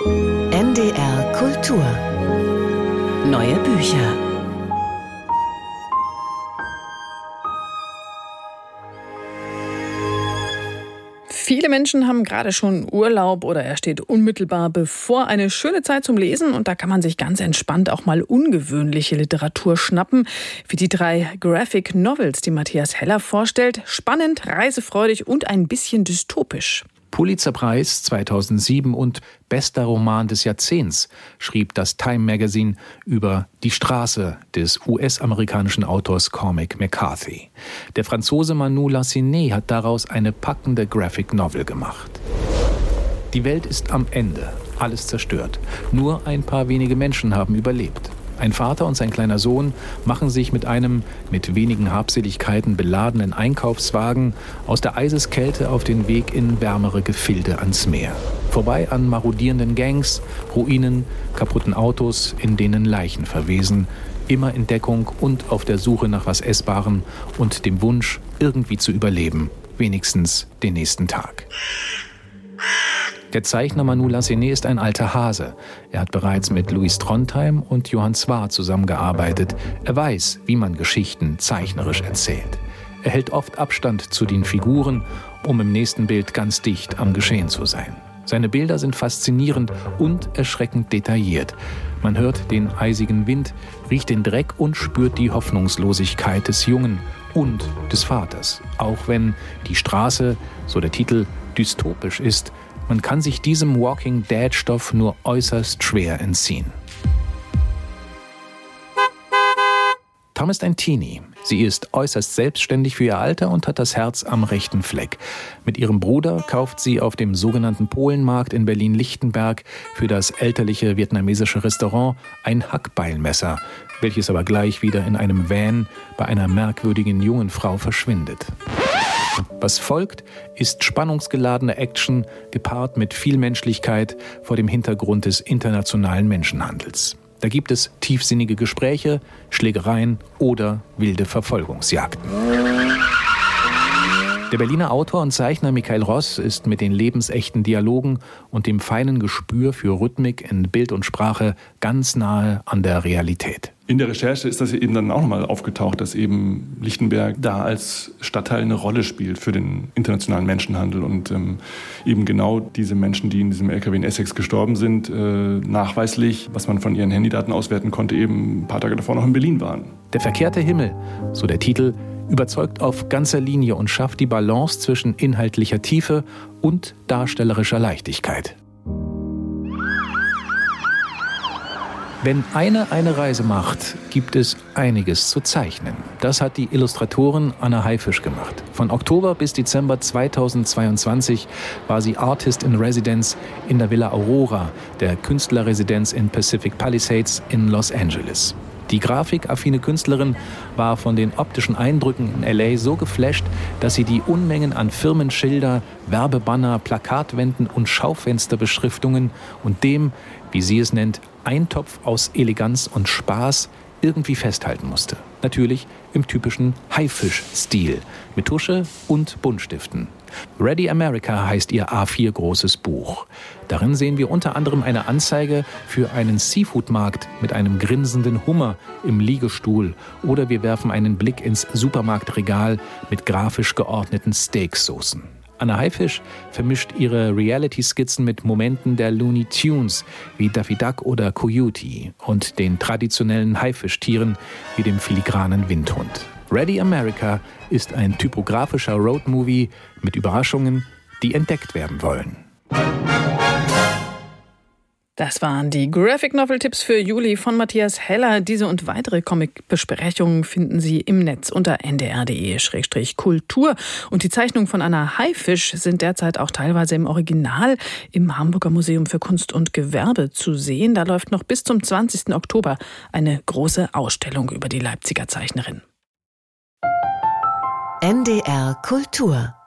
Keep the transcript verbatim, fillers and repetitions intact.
N D R Kultur. Neue Bücher. Viele Menschen haben gerade schon Urlaub oder er steht unmittelbar bevor. Eine schöne Zeit zum Lesen und da kann man sich ganz entspannt auch mal ungewöhnliche Literatur schnappen, wie die drei Graphic Novels, die Matthias Heller vorstellt. Spannend, reisefreudig und ein bisschen dystopisch. Pulitzerpreis zweitausendsieben und bester Roman des Jahrzehnts, schrieb das Time Magazine über Die Straße des U S-amerikanischen Autors Cormac McCarthy. Der Franzose Manu Lancenet hat daraus eine packende Graphic Novel gemacht. Die Welt ist am Ende, alles zerstört. Nur ein paar wenige Menschen haben überlebt. Ein Vater und sein kleiner Sohn machen sich mit einem mit wenigen Habseligkeiten beladenen Einkaufswagen aus der Eiseskälte auf den Weg in wärmere Gefilde ans Meer. Vorbei an marodierenden Gangs, Ruinen, kaputten Autos, in denen Leichen verwesen, immer in Deckung und auf der Suche nach was Essbarem und dem Wunsch, irgendwie zu überleben, wenigstens den nächsten Tag. Der Zeichner Manu Lancenet ist ein alter Hase. Er hat bereits mit Louis Trondheim und Johann Zwar zusammengearbeitet. Er weiß, wie man Geschichten zeichnerisch erzählt. Er hält oft Abstand zu den Figuren, um im nächsten Bild ganz dicht am Geschehen zu sein. Seine Bilder sind faszinierend und erschreckend detailliert. Man hört den eisigen Wind, riecht den Dreck und spürt die Hoffnungslosigkeit des Jungen und des Vaters. Auch wenn Die Straße, so der Titel, dystopisch ist, man kann sich diesem Walking-Dead-Stoff nur äußerst schwer entziehen. Tom ist ein Teenie. Sie ist äußerst selbstständig für ihr Alter und hat das Herz am rechten Fleck. Mit ihrem Bruder kauft sie auf dem sogenannten Polenmarkt in Berlin-Lichtenberg für das elterliche vietnamesische Restaurant ein Hackbeilmesser, welches aber gleich wieder in einem Van bei einer merkwürdigen jungen Frau verschwindet. Was folgt, ist spannungsgeladene Action, gepaart mit viel Menschlichkeit vor dem Hintergrund des internationalen Menschenhandels. Da gibt es tiefsinnige Gespräche, Schlägereien oder wilde Verfolgungsjagden. Der Berliner Autor und Zeichner Michael Ross ist mit den lebensechten Dialogen und dem feinen Gespür für Rhythmik in Bild und Sprache ganz nahe an der Realität. In der Recherche ist das eben dann auch nochmal aufgetaucht, dass eben Lichtenberg da als Stadtteil eine Rolle spielt für den internationalen Menschenhandel und ähm, eben genau diese Menschen, die in diesem L K W in Essex gestorben sind, äh, nachweislich, was man von ihren Handydaten auswerten konnte, eben ein paar Tage davor noch in Berlin waren. Der verkehrte Himmel, so der Titel, überzeugt auf ganzer Linie und schafft die Balance zwischen inhaltlicher Tiefe und darstellerischer Leichtigkeit. Wenn einer eine Reise macht, gibt es einiges zu zeichnen. Das hat die Illustratorin Anna Haifisch gemacht. Von Oktober bis Dezember zweitausendzweiundzwanzig war sie Artist in Residence in der Villa Aurora, der Künstlerresidenz in Pacific Palisades in Los Angeles. Die grafikaffine Künstlerin war von den optischen Eindrücken in L A so geflasht, dass sie die Unmengen an Firmenschilder, Werbebanner, Plakatwänden und Schaufensterbeschriftungen und dem, wie sie es nennt, Eintopf aus Eleganz und Spaß irgendwie festhalten musste. Natürlich im typischen Haifisch-Stil, mit Tusche und Buntstiften. Ready America heißt ihr A vier großes Buch. Darin sehen wir unter anderem eine Anzeige für einen Seafood-Markt mit einem grinsenden Hummer im Liegestuhl oder wir werfen einen Blick ins Supermarktregal mit grafisch geordneten Steaksoßen. Anna Haifisch vermischt ihre Reality-Skizzen mit Momenten der Looney Tunes wie Daffy Duck oder Coyote und den traditionellen Haifischtieren wie dem filigranen Windhund. Ready America ist ein typografischer Roadmovie mit Überraschungen, die entdeckt werden wollen. Das waren die Graphic Novel Tipps für Juli von Matthias Heller. Diese und weitere Comic-Besprechungen finden Sie im Netz unter n d r punkt d e slash kultur. Und die Zeichnungen von Anna Haifisch sind derzeit auch teilweise im Original im Hamburger Museum für Kunst und Gewerbe zu sehen. Da läuft noch bis zum zwanzigsten Oktober eine große Ausstellung über die Leipziger Zeichnerin. N D R Kultur